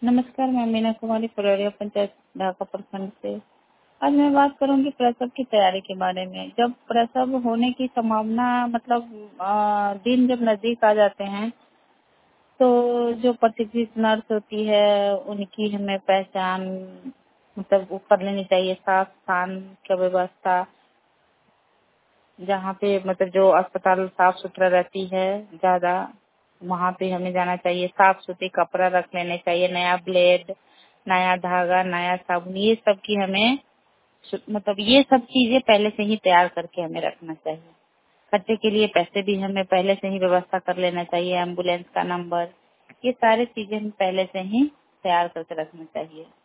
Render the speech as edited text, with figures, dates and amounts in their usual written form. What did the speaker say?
नमस्कार, मैं मीना कुमारी फुलरिया पंचायत ढाका प्रखंड से। आज मैं बात करूंगी प्रसव की तैयारी के बारे में। जब प्रसव होने की संभावना दिन जब नजदीक आ जाते हैं तो जो प्रशिक्षित नर्स होती है उनकी हमें पहचान वो कर लेनी चाहिए। साफ स्थान की व्यवस्था, जहाँ पे जो अस्पताल साफ सुथरा रहती है ज्यादा, वहाँ पे हमें जाना चाहिए। साफ सुथरे कपड़ा रख लेने चाहिए, नया ब्लेड, नया धागा, नया साबुन, ये सब की हमें ये सब चीजें पहले से ही तैयार करके हमें रखना चाहिए। खर्चे के लिए पैसे भी हमें पहले से ही व्यवस्था कर लेना चाहिए। एम्बुलेंस का नंबर, ये सारी चीजें हमें पहले से ही तैयार करके रखना चाहिए।